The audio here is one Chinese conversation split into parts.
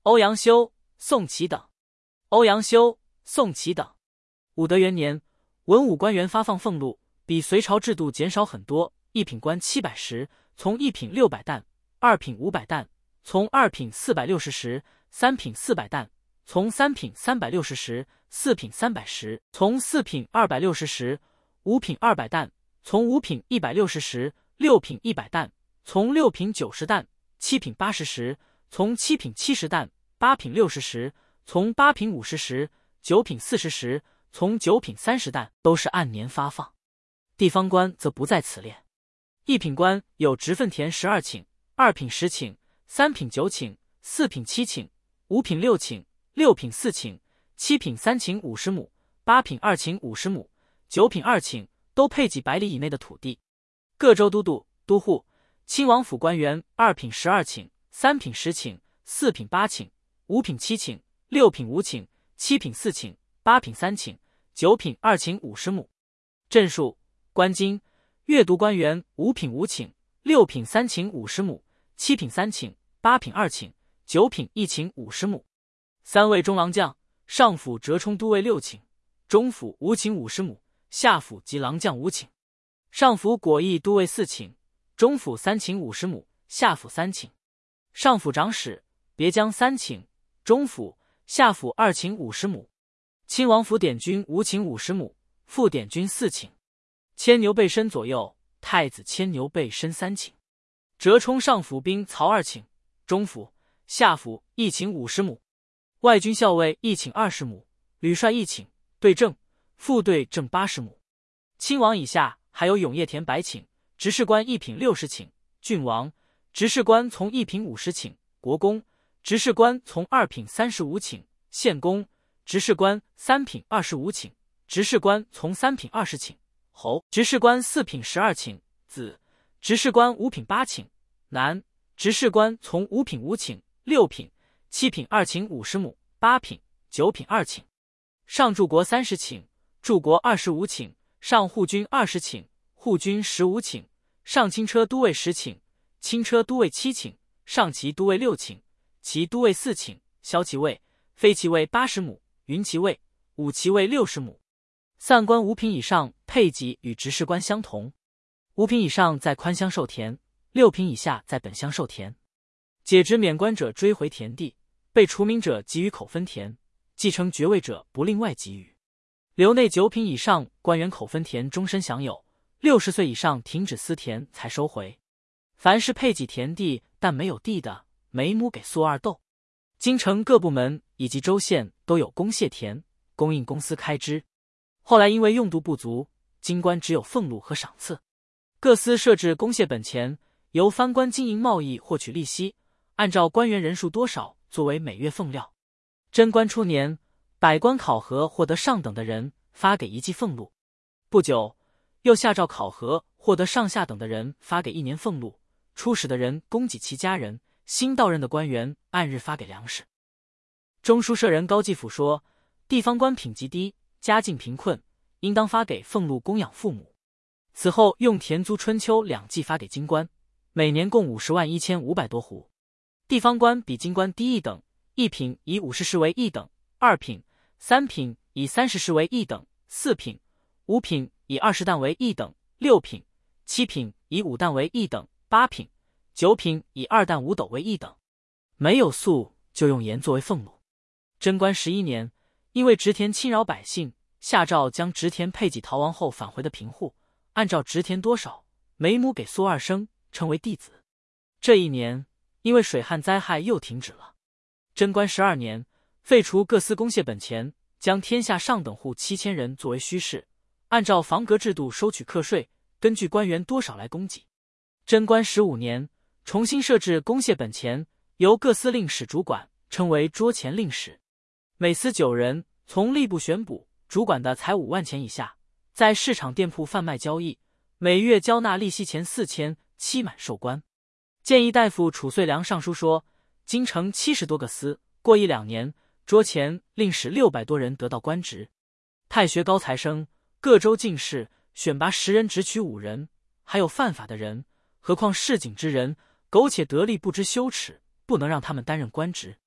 欧阳修、宋祁等。欧阳修、宋祁等。武德元年，文武官员发放俸禄，比隋朝制度减少很多。一品官700石，从一品600担；二品500担，从二品460石；三品400担，从三品360石；四品300石，从四品260石；五品200担，从五品160石；六品100担，从六品90担；七品80石，从七品70担；八品60石，从八品50石；九品40石，从九品30担，都是按年发放。地方官则不在此列。一品官有职分田12顷，二品10顷，三品9顷，四品7顷，五品6顷，六品4顷，七品3顷50亩，八品2顷50亩，九品2顷，都配给100里以内的土地。各州都督、都护、亲王府官员二品12顷，三品10顷，四品8顷，五品7顷，六品5顷，七品4顷，八品3顷，九品2顷50亩。镇戍、官津、阅读官员五品5顷，六品3顷50亩，七品3顷，八品2顷，九品1顷50亩。三位中郎将，上府折冲都尉6顷，中府5顷50亩，下府及郎将5顷。上府果毅都尉4顷，中府3顷50亩，下府3顷。上府长史别将3顷，中府、下府2顷50亩。亲王府典军5顷50亩，副典军4顷。牵牛背身左右，太子牵牛背身3顷。折冲上府兵曹2顷，中府、下府1顷50亩。外军校尉1顷20亩，旅帅1顷，对正、副对正80亩。亲王以下还有永业田100顷，执事官1品60顷，郡王、执事官从1品50顷，国公、执事官从2品35顷，县公、执事官3品25顷，执事官从3品20顷，侯、执事官4品12顷，子、执事官5品8顷，男、执事官从5品5顷，六品、七品2顷50亩，八品、九品2顷。上柱国30顷，柱国25顷，上护军20顷，护军15顷，上轻车都尉10顷，轻车都尉7顷，上骑都尉6顷，骑都尉4顷，骁骑尉、飞骑尉80亩，云骑尉、武骑尉60亩。散官5品以上配给与执事官相同，5品以上在宽乡授田，6品以下在本乡授田。解职免官者追回田地，被除名者给予口分田，继承爵位者不另外给予。留内9品以上官员口分田终身享有，60岁以上停止私田才收回。凡是配给田地但没有地的，每亩给粟2斗。京城各部门以及州县都有公械田，供应公司开支。后来因为用度不足，京官只有俸禄和赏赐。各司设置公械本钱，由藩官经营贸易获取利息，按照官员人数多少作为每月俸料。贞观初年，百官考核获得上等的人发给1季俸禄，不久又下诏考核获得上下等的人发给1年俸禄，出使的人供给其家人，新到任的官员按日发给粮食。中书舍人高继甫说，地方官品级低，家境贫困，应当发给俸禄供养父母。此后用田租春秋2季发给京官，每年共501500多斛。地方官比京官低一等，一品以50石为一等，二品、三品以30石为一等，四品、五品以20担为一等，六品、七品以5担为一等，八品、九品以2担5斗为一等。没有粟就用盐作为俸禄。贞观11年，因为植田侵扰百姓，下诏将植田配给逃亡后返回的贫户，按照植田多少，每亩给粟2升，称为地子。这一年，因为水旱灾害又停止了。贞观12年，废除各司公械本钱，将天下上等户7000人作为虚事，按照房阁制度收取课税，根据官员多少来供给。贞观15年，重新设置公械本钱，由各司令使主管，称为桌前令使。每司9人，从吏部选补，主管的才5万钱以下，在市场店铺贩卖交易，每月交纳利息钱4000，期满授官。谏议大夫褚遂良上书说，京城70多个司，过1-2年，桌前令使600多人得到官职。太学高材生，各州进士选拔10人，只取5人，还有犯法的人，何况市井之人，苟且得利不知羞耻，不能让他们担任官职。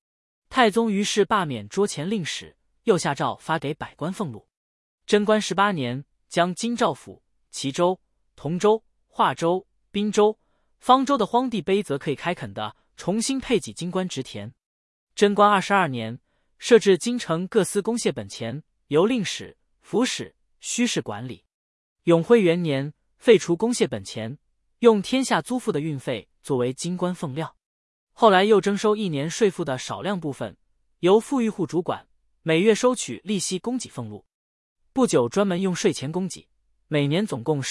太宗于是罢免桌前令史，又下诏发给百官俸禄。贞观18年，将京兆府、齐州、同州、华州、滨州、方州的荒地卑则可以开垦的，重新配给京官植田。贞观22年，设置京城各司公谢本钱，由令史、府史、虚事管理。永徽元年，废除公谢本钱，用天下租赋的运费作为京官俸料。后来又征收1年税赋的少量部分，由富裕户主管，每月收取利息供给俸禄。不久专门用税钱供给，每年总共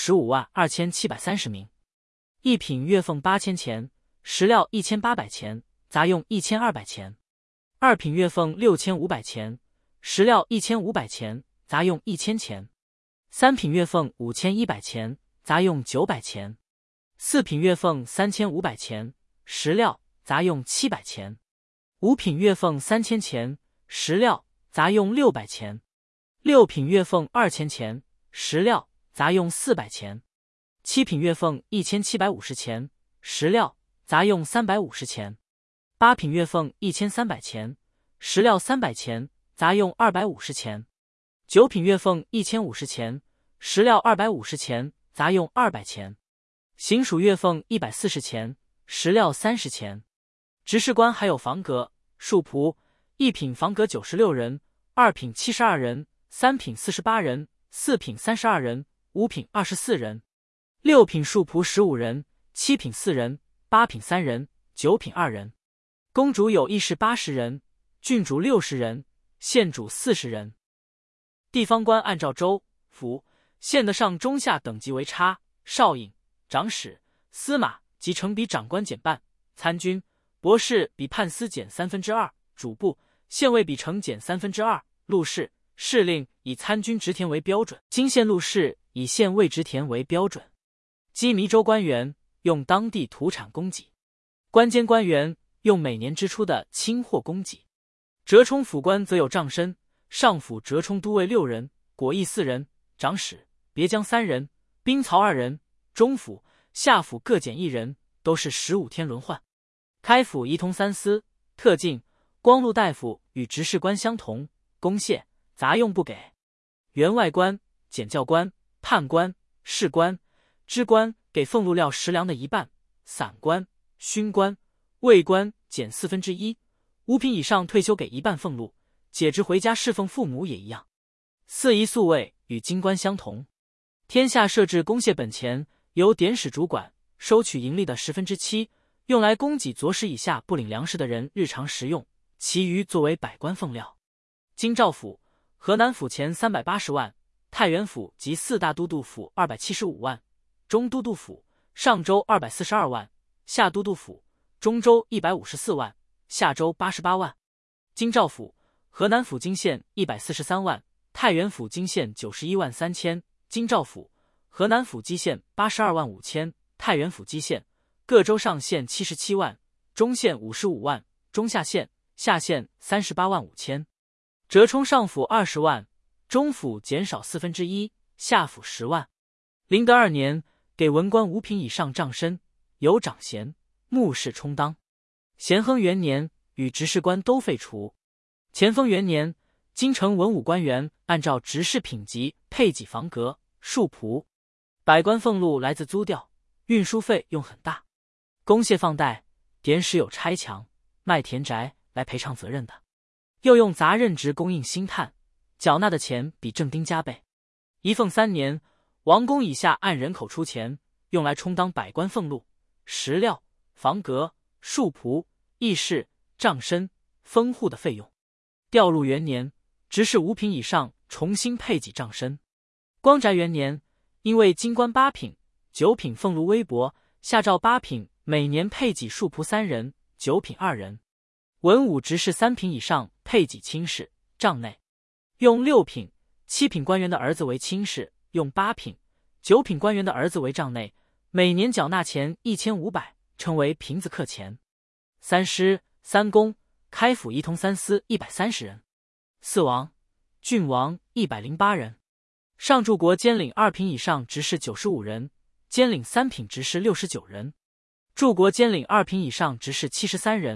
152730名。一品月俸8000钱，食料1800钱，杂用1200钱。二品月俸6500钱，食料1500钱，杂用1000钱。三品月俸5100钱，杂用900钱。四品月俸3500钱，食料杂用700钱。五品月俸3000钱，食料杂用600钱。六品月俸2000钱，食料杂用400钱。七品月俸1750钱，食料杂用350钱。八品月俸1300钱，食料300钱，杂用250钱。九品月俸1050钱，食料250钱，杂用200钱。行署月俸140钱，食料30钱。执事官还有房阁、庶仆，一品房阁96人，二品72人，三品48人，四品32人，五品24人。六品庶仆15人，七品4人，八品3人，九品2人。公主有议事80人，郡主60人，县主40人。地方官按照州、府、县的上中下等级为差，少尹、长史、司马及承笔长官减半，参军、博士比判司减2/3，主簿、县尉比承减2/3，录事、士令以参军植田为标准，经县录事以县尉植田为标准。羁縻州官员用当地土产供给，官监官员用每年支出的清货供给。折冲府官则有帐申、上府折冲都尉6人，果议4人，长史、别将3人，兵曹2人，中府、下府各减1人，都是15天轮换。开府仪同3司、特进、光禄大夫与执事官相同，公谢、杂用不给。员外官、检校官、判官、士官、知官给俸禄料食粮的1半，散官、勋官、尉官减1/4，五品以上退休给1半俸禄，解职回家侍奉父母也一样。四夷宿尉与京官相同。天下设置公谢本钱，由典史主管，收取盈利的7/10，用来供给佐使以下不领粮食的人日常食用，其余作为百官俸料。京兆府、河南府钱380万，太原府及四大都督府275万，中都督府、上州242万，下都督府、中州154万，下州88万。京兆府、河南府经县143万，太原府经县91万3千，京兆府、河南府基县82万5千，太原府基县，各州上县77万，中县55万，中下县、下县38万5千。折冲上府20万，中府减少1/4，下府10万。麟德2年，给文官5品以上帐申，有长衔、目视充当。咸亨元年，与执事官都废除。乾丰元年，京城文武官员按照执事品级配给房阁、庶仆。百官俸禄来自租调，运输费用很大。公谢放贷，典史有拆墙、卖田宅来赔偿责任的。又用杂任职供应薪炭，缴纳的钱比正丁加倍。仪凤3年，王公以下按人口出钱，用来充当百官俸禄、食料、房阁、庶仆、议事、帐申、封户的费用。调入元年，执事5品以上重新配给帐申。光宅元年，因为京官8品、9品俸禄微薄，下诏8品每年配给庶仆3人，9品2人。文武执事3品以上配给卿士、帐内。用6品、7品官员的儿子为卿士，用8品、9品官员的儿子为帐内，每年缴纳钱1500，称为平子客钱。三师、三公、开府仪同3司130人，四王、郡王108人。上柱国监领2品以上执事95人，监领3品执事69人。柱国监领2品以上执事73人，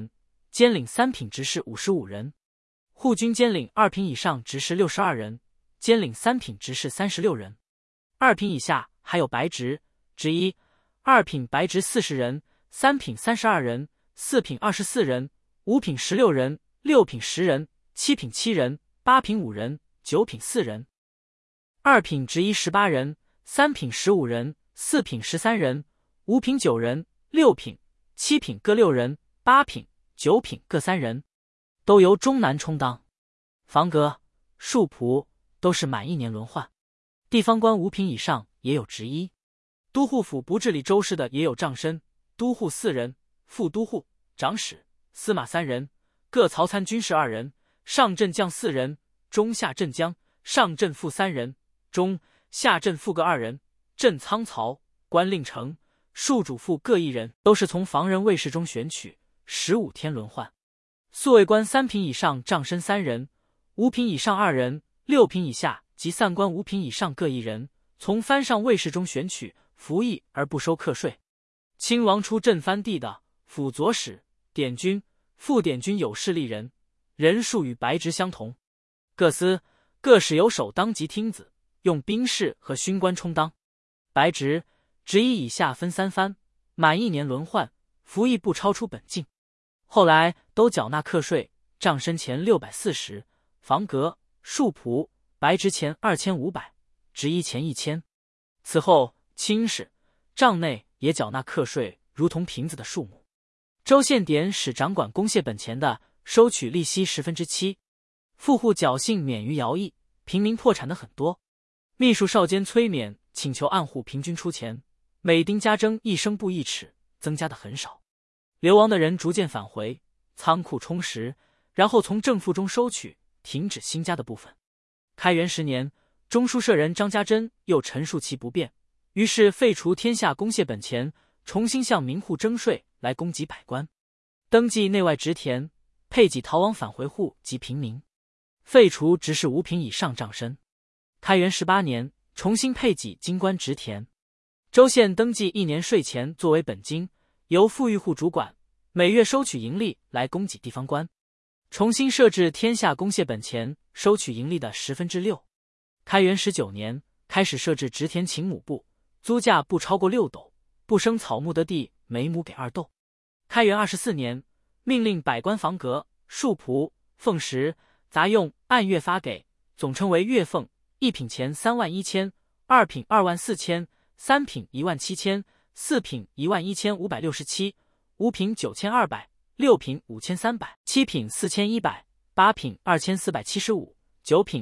监领3品执事55人，护军监领2品以上执事62人，监领3品执事36人。2品以下还有白执、执一、2品白执40人，3品32人，4品24人，5品16人，6品10人，7品7人，8品5人，9品4人。2品执一18人，3品15人，4品13人，5品9人，6品、7品各6人，8品、9品各3人，都由中南充当。房阁、庶仆都是满1年轮换。地方官5品以上也有执一。都护府不治理州事的也有帐申、都护4人，副都护、长史、司马3人，各曹参军士2人，上镇将4人，中下镇将、上镇副3人，中下镇副各2人，镇仓曹、官令丞、庶主副各1人，都是从房人卫士中选取，15天轮换。宿卫官3品以上帐申3人，5品以上2人，6品以下及散官5品以上各1人，从藩上卫士中选取，服役而不收课税。亲王出镇藩地的辅佐使、典军、副典军有势力人，人数与白执相同。各司、各使有首当及听子，用兵士和勋官充当。白执、执一以下分3藩，满1年轮换，服役不超出本境。后来都缴纳课税，帐申钱640，房阁、庶仆、白执钱2500，执一钱1000。此后卿士、帐内也缴纳课税，如同平子的数目。州县典使掌管公械本钱的，收取利息7%。富户侥幸免于徭役，平民破产的很多。秘书少监催免，请求暗户平均出钱，每丁加征1升布1尺，增加的很少。流亡的人逐渐返回，仓库充实，然后从正赋中收取，停止新加的部分。开元10年，中书舍人张家珍又陈述其不便，于是废除天下公械本钱，重新向民户征税来供给百官，登记内外职田，配给逃亡返回户及平民，废除执事5品以上帐申。开元18年，重新配给京官职田，州县登记1年税钱作为本金，由富裕户主管，每月收取盈利来供给地方官。重新设置天下公械本钱，收取盈利的6%。开元19年，开始设置职田请亩部，租价不超过6斗，不生草木的地每亩给2斗。开元24年，命令百官房阁、庶仆、俸食、杂用按月发给，总称为月俸，1品钱31000， 2品24000， 3品17000， 4品11567， 5品9200， 6品5300， 7品4100， 8品2475， 9品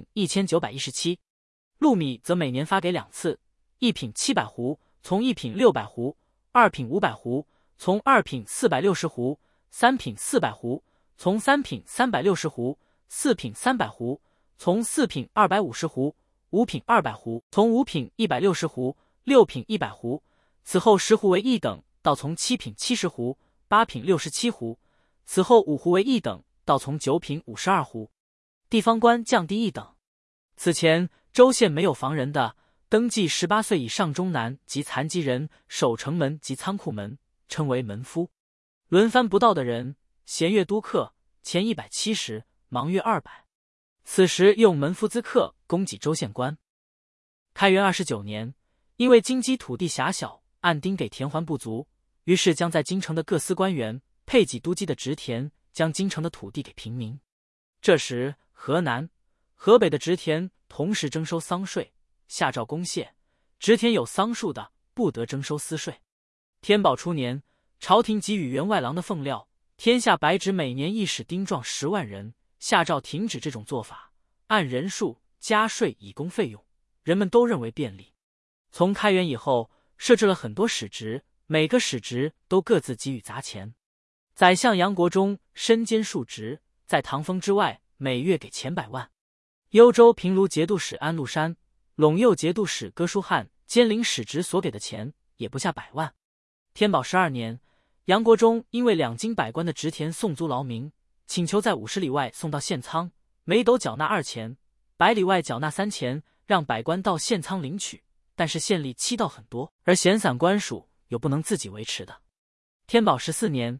1917。禄米则每年发给2次，1品700斛，从1品600斛，2品500斛，从2品460斛，3品400斛，从3品360斛，4品300斛，从4品250斛，5品200斛，从5品160斛，6品100斛。此后10斛为1等，到从7品70斛，8品67斛。此后5斛为1等，到从9品52斛。地方官降低1等。此前州县没有房人的，登记18岁以上中男及残疾人守城门及仓库门，称为门夫。轮番不到的人，闲月督课，钱170，忙月200。此时用门夫资课供给州县官。开元29年，因为京畿土地狭小，按丁给田还不足，于是将在京城的各司官员配给都畿的职田，将京城的土地给平民。这时河南、河北的职田同时征收桑税，下诏公械，职田有桑树的不得征收私税。天宝初年，朝廷给予员外郎的俸料，天下白纸每年一使丁壮10万人，下诏停止这种做法，按人数加税以供费用，人们都认为便利。从开元以后，设置了很多使职，每个使职都各自给予杂钱。宰相杨国忠身兼数职，在唐封之外，每月给钱100万。幽州平卢节度使安禄山、陇右节度使哥舒翰兼领使职所给的钱也不下100万。天宝12年，杨国忠因为2京百官的职田送租劳民，请求在50里外送到县仓，每斗缴纳2钱，100里外缴纳3钱，让百官到县仓领取。但是县吏欺盗很多，而闲散官署又不能自己维持的。天宝14年，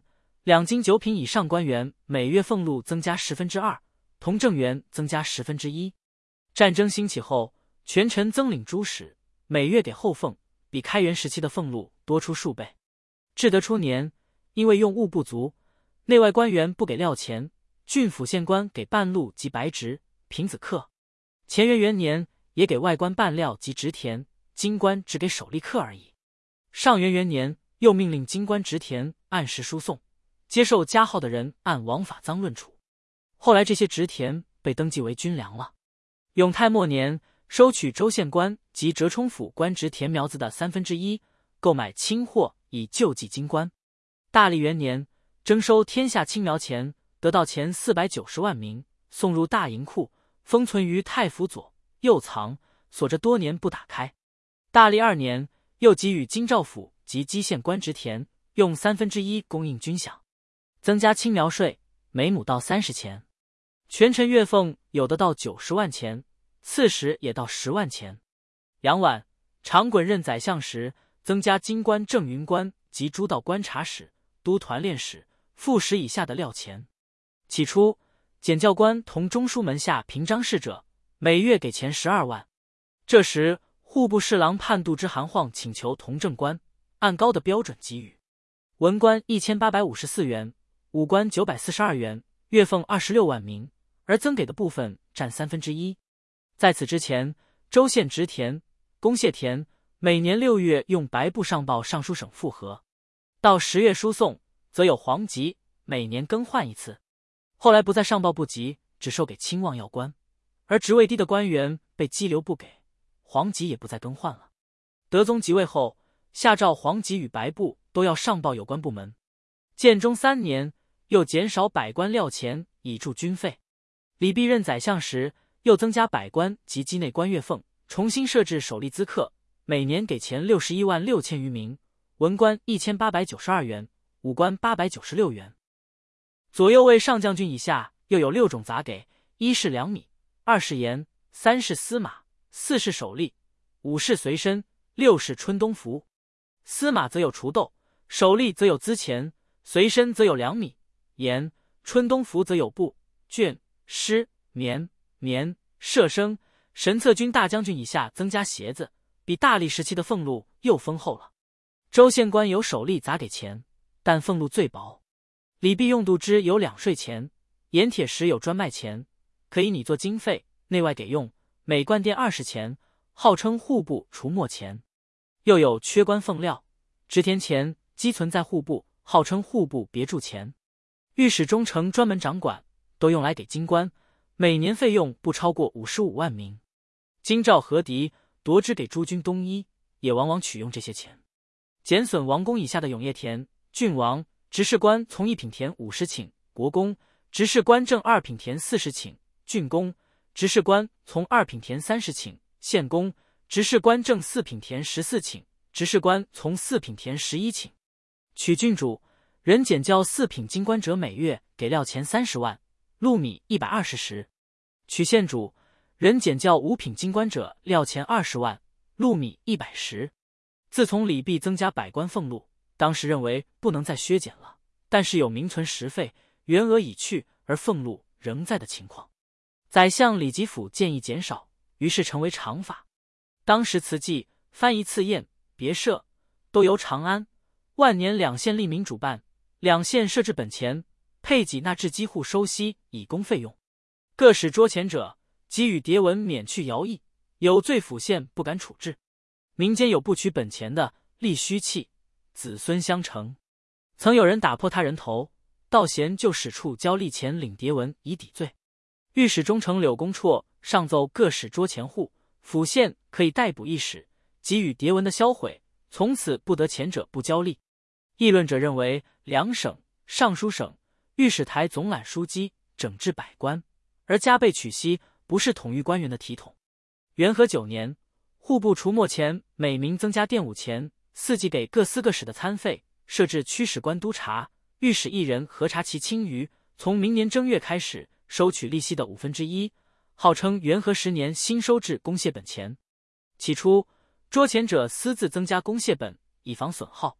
两京九品以上官员每月俸禄增加2%，同正员增加1%。战争兴起后，权臣增领诸使，每月给后俸，比开元时期的俸禄多出数倍。至德初年，因为用物不足，内外官员不给料钱，郡府县官给半禄及白职、平子客。乾元元年也给外官半料及职田，京官只给守吏客而已。上元元年又命令京官职田按时输送，接受加号的人按王法赃论处。后来这些职田被登记为军粮了。永泰末年，收取州县官及折冲府官职田苗子的1/3，购买青货以救济京官。大历元年，征收天下青苗钱，得到钱490万名，送入大银库，封存于太府左右藏，锁着多年不打开。大历2年，又给予京兆府及蓟县官职田，用1/3供应军饷，增加青苗税，每亩到30钱。权臣月俸有的到90万钱，刺史也到10万钱。杨婉、长衮任宰相时，增加京官正云官及诸道观察使、都团练使、副使以下的料钱。起初，检校官同中书门下平章事者，每月给钱12万。这时，户部侍郎判度之韩晃请求同正官按高的标准给予。文官1854元，武官942元，月俸26万名，而增给的部分占1/3。在此之前，州县职田、公谢田每年6月用白布上报尚书省复核，到10月输送，则有黄籍，每年更换一次。后来不再上报部籍，只授给亲望要官，而职位低的官员被羁留不给，黄籍也不再更换了。德宗即位后，下诏黄籍与白布都要上报有关部门。建中3年，又减少百官料钱以助军费。李弼任宰相时，又增加百官及畿内官月俸，重新设置守吏资课，每年给钱61万6千余名，文官1892元，武官896元。左右卫上将军以下又有6种杂给：1是粮米，2是盐，3是司马，4是守吏，5是随身，6是春冬服。司马则有锄豆，守吏则有资钱，随身则有粮米、盐，春冬服则有布、绢、诗、棉、射生。神策军大将军以下增加鞋子，比大历时期的俸禄又丰厚了。州县官有守吏杂给钱，但俸禄最薄。李弼用度之有2税钱，盐铁石有专卖钱，可以拟作经费，内外给用，每贯店20钱，号称户部除没钱。又有缺官俸料，职田钱积存在户部，号称户部别注钱。御史中丞专门掌管，都用来给京官，每年费用不超过55万名。京兆和敌夺之给诸军东衣，也往往取用这些钱。减损王公以下的永业田、郡王、执事官从1品田50顷，国公、执事官正2品田40顷，郡公、执事官从2品田30顷，县公、执事官正4品田14顷，执事官从4品田11顷。取郡主、人检校4品京官者，每月给料钱30万，禄米120石；取县主、人检校5品京官者，料钱20万，禄米100石。自从李弼增加百官俸禄，当时认为不能再削减了，但是有名存实费，原额已去而俸禄仍在的情况。宰相李吉甫建议减少，于是成为常法。当时慈济、番禺赐宴、别社都由长安、万年2县吏民主办，2县设置本钱，配给纳至机户收息以供费用。各使桌前者，给予牒文免去徭役，有罪府县不敢处置。民间有不取本钱的，立虚器，子孙相承。曾有人打破他人头，道贤就使处交吏钱领牒文以抵罪。御史中丞柳公绰上奏各使桌前户、府县可以逮捕一使，给予牒文的销毁，从此不得钱者不交吏。议论者认为，两省、尚书省、御史台总揽书记整治百官，而加倍取息，不是统御官员的体统。元和9年，户部除没钱每名增加店5钱，4季给各司各使的餐费，设置驱使官督察，御史1人核查其清余。从明年正月开始，收取利息的1/5，号称元和10年新收治公谢本钱。起初，桌前者私自增加公谢本，以防损耗，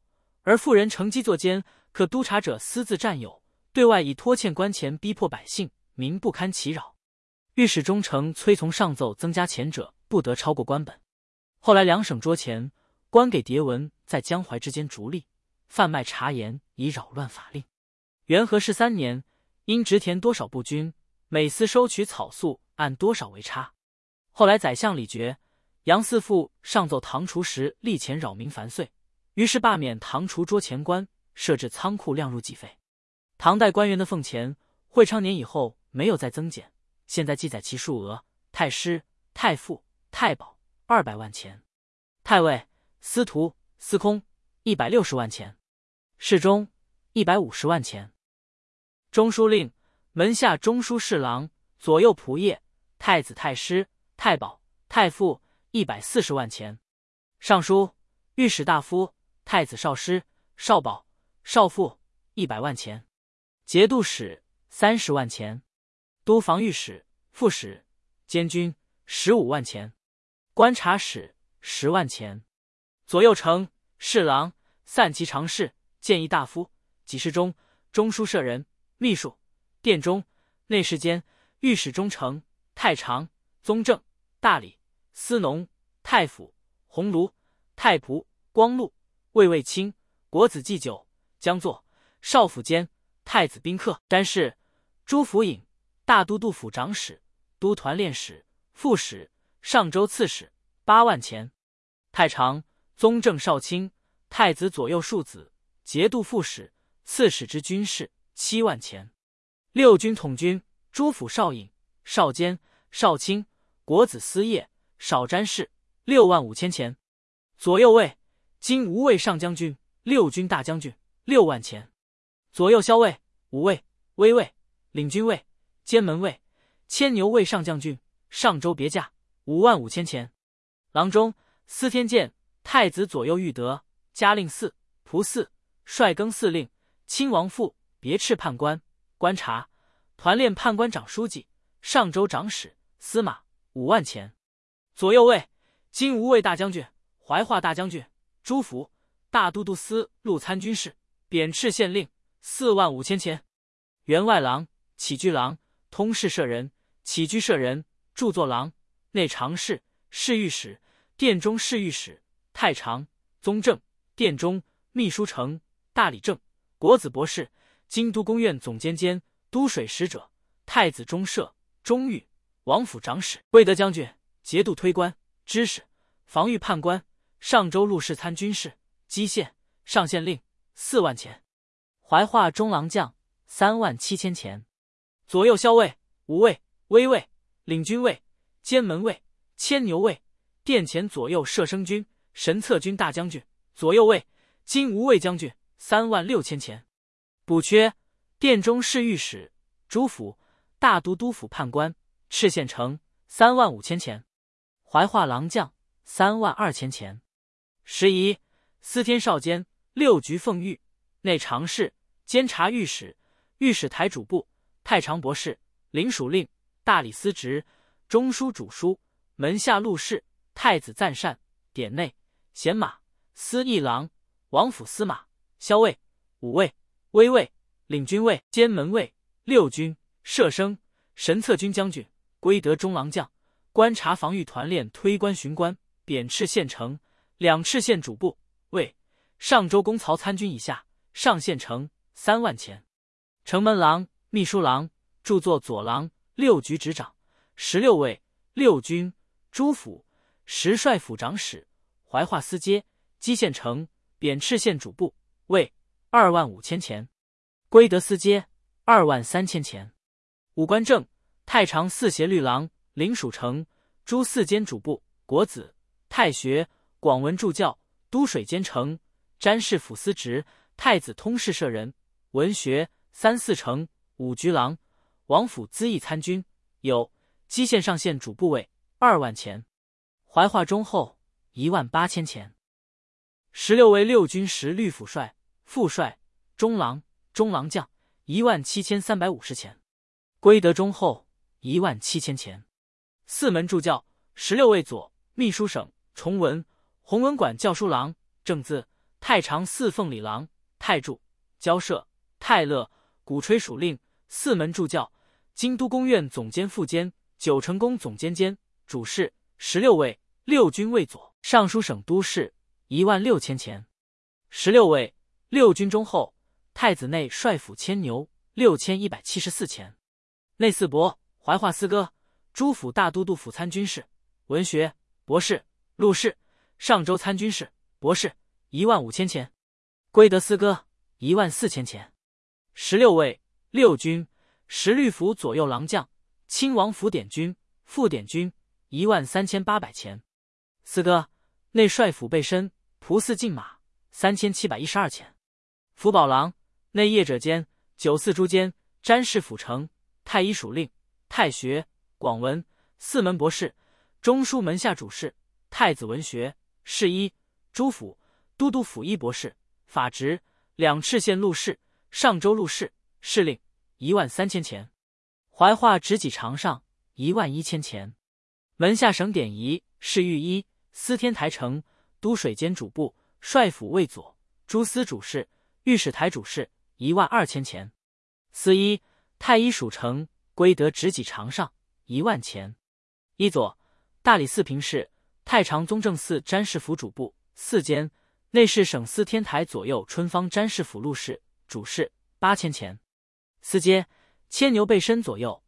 而妇人乘机作奸，可督察者私自占有，对外以拖欠官钱逼迫百姓，民不堪其扰。御史中丞催从上奏增加钱者，不得超过官本。后来两省捉钱，官给牒文在江淮之间逐吏贩卖茶盐，以扰乱法令。元和13年，因植田多少不均，每司收取草粟按多少为差。后来宰相李傕、杨嗣富上奏唐除时吏钱扰民繁碎，于是罢免唐除捉钱官，设置仓库量入计费。唐代官员的俸钱，会昌年以后没有再增减，现在记载其数额：太师、太傅、太保200万钱，太尉、司徒、司空160万钱，侍中150万钱。中书令、门下中书侍郎、左右仆射、太子太师、太保、太傅140万钱。尚书、御史大夫、太子少师、少保、少傅100万钱。节度使30万钱。都防御使、副使、监军15万钱。观察使10万钱。左右丞、侍郎、散骑常侍、谏议大夫、给事中、中书舍人、秘书、殿中、内侍监、御史中丞、太常、宗正、大理、司农、太府、鸿胪、太仆、光禄、卫尉卿、国子祭酒、将作、少府监、太子宾客、詹事、诸府尹、大都督府长史、都团练使、副使、上州刺史8万钱。太常、宗正少卿、太子左右庶子、节度副使、刺史之军事7万钱。六军统军、诸府少尹、少监、少卿、国子司业、少詹事6万5千钱。左右尉、今无尉上将军、六军大将军6万钱。左右骁尉、武尉、威尉、领军尉、监门尉、牵牛尉上将军、上州别驾5万5千钱。郎中、司天监、太子左右御德、嘉令司、仆司、帅更司令、亲王府、别斥判官、观察、团练判官长书记、上州长史、司马5万钱。左右尉、今无尉大将军、怀化大将军、诸府、大都督司路参军事、贬斥县令4万5千钱。员外郎、起居郎、通事舍人、起居舍人、著作郎、内常侍、侍御史、殿中侍御史、太常、宗正、殿中、秘书丞、大理正、国子博士、京都宫院总监监、都水使者、太子中舍、中御、王府长史、归德将军、节度推官、知事、防御判官、上州录事参军事、蓟县、上县令4万钱。怀化中郎将3万7千钱。左右骁尉、武尉、威尉、领军尉、监门尉、牵牛尉、殿前左右摄生军、神策军大将军、左右尉、今无尉将军3万6千钱。补缺：殿中侍御史、主府、大都督府判官、赤县丞3万5千钱。怀化郎将3万2千钱。时宜司天少监、六局奉御、内常侍、监察御史、御史台主簿、太常博士、领属令、大理司职、中书主书、门下录事、太子赞善、典内、衔马、司议郎、王府司马、骁尉、武尉、威尉、领军尉、监门尉、六军、舍生、神策军将军、归德中郎将、观察防御团练推官巡官、贬斥县丞、两赤县主簿、尉、上州公曹参军以下、上县丞3万钱。城门郎、秘书郎、著作左郎、六局执掌、16尉、六军、诸府、十帅府长史、怀化司阶、蓟县丞、贬斥县主簿、尉2万5千钱。归德司阶2万3千钱。武官正、太常四协律郎、领属丞、诸四监主簿、国子、太学、广文助教、都水监丞、詹事府司职、太子通事舍人、文学、三四丞、五局郎、王府资议参军，有蓟县上县主簿尉2万钱。怀化中后1万8千钱。16为六军时律府帅、副帅、中郎、中郎将17350钱。归德中后1万7千钱。四门助教16为左秘书省崇文、弘文馆教书郎、正字、 太常侍奉礼郎、太助、交涉、太乐、鼓吹属令、四门助教、京都宫院总监副监、九成宫总监监、主事16位，六军卫佐、尚书省都事16000钱。16位，六军中后，太子内帅府牵牛6174钱。内四伯、怀化司歌、诸府大都督府参军事、文学、博士、录事、上州参军事、博士15000钱。归德司歌14000钱。16位，六军十律府左右郎将、亲王府典军、副典军13800钱。司歌内帅府备身、仆寺禁马3712钱。府保郎内业者监、九四诸监、詹事府丞、太医属令、太学、广文、四门博士、中书门下主事、太子文学、侍医、诸府都督府医博士、法职、两赤县录事、上州录事、侍令13000钱。怀化执戟常上11000钱。门下省典仪、侍御医、司天台丞、都水监主簿、帅府卫佐、诸司主事、御史台主事12000钱。司医、太医属丞、归德执戟常上10000钱。一佐、大理寺平事、太常宗正寺詹事府主簿、四监、内侍省司天台左右春芳詹事府录事、主事8000钱。司阶、牵牛备身左右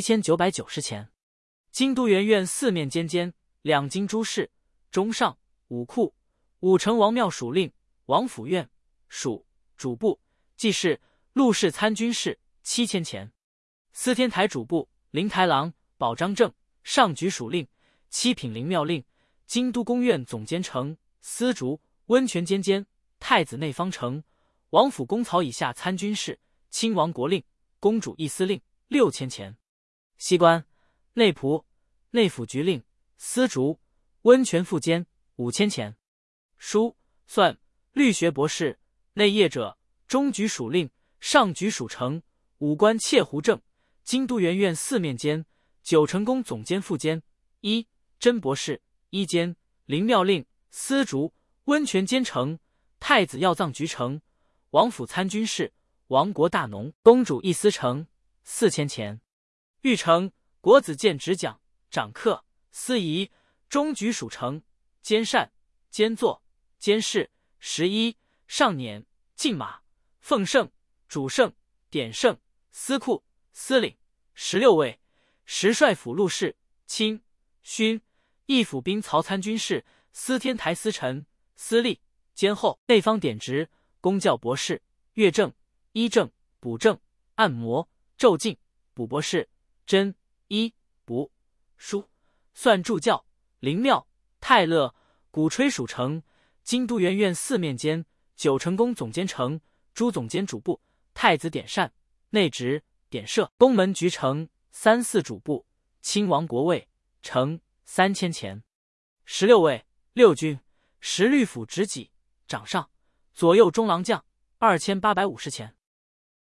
7990钱。京都圆院四面监监、两京诸事、中上、武库、武城王庙属令、王府院属主簿、记事、录事参军事7000钱。司天台主簿、灵台郎、保章正、上举属令、七品灵庙令、京都宫院总监丞、司竹、温泉监监、太子内方丞、王府公曹以下参军事、亲王国令、公主议司令6000钱。西官、内仆、内府局令、司竹、温泉副监5000钱。书、算、律学博士、内业者、中举属令、上举属丞、武官窃胡正、京都圆院四面监、九成宫总监副监、一真博士、一监、灵庙令、司竹、温泉监丞、太子要葬局丞、王府参军事、王国大农、公主议司丞4000钱。御丞、国子监执讲、掌课、司仪、中举属丞、监善、监座、监事、11、上辇、进马、奉圣、主圣、典圣、司库、司领16位，时帅府录事、卿、勋、义府兵曹参军事、司天台司臣、司隶、监后、内方典职、公教博士、乐正、医正、补正、按摩、咒镜、补博士、真、医、补、书、算助教、灵庙、泰勒、鼓吹属丞、京都圆院四面监、九成宫总监丞、诸总监主簿、太子典善、内职、典舍、宫门局丞、三四主簿、亲王国尉、丞3000钱。16位，六军十律府执戟、掌上、左右中郎将2850钱。